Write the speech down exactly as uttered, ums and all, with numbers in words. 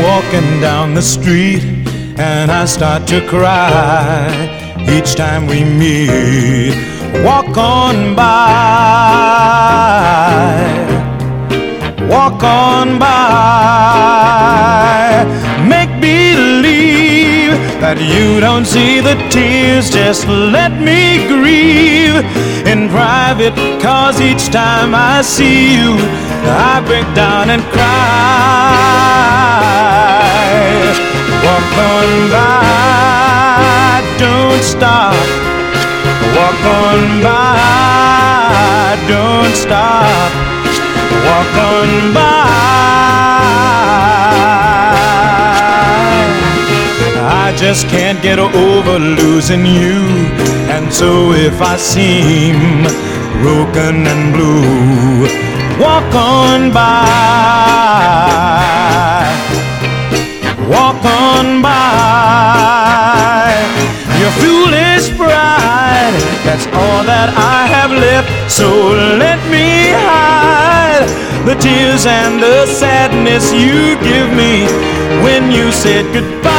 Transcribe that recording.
walking down the street and I start to cry each time we meet. Walk on by, walk on by. Make believe that you don't see the tears. Just let me grieve in private, 'cause each time I see you I break down and cry. Walk on by, don't stop. Walk on by, don't stop. Walk on by. I just can't get over losing you, and so if I seem broken and blue, walk on by, walk on by. Your foolish pride, that's all that I have left. So let me hide the tears and the sadness you give me when you said goodbye.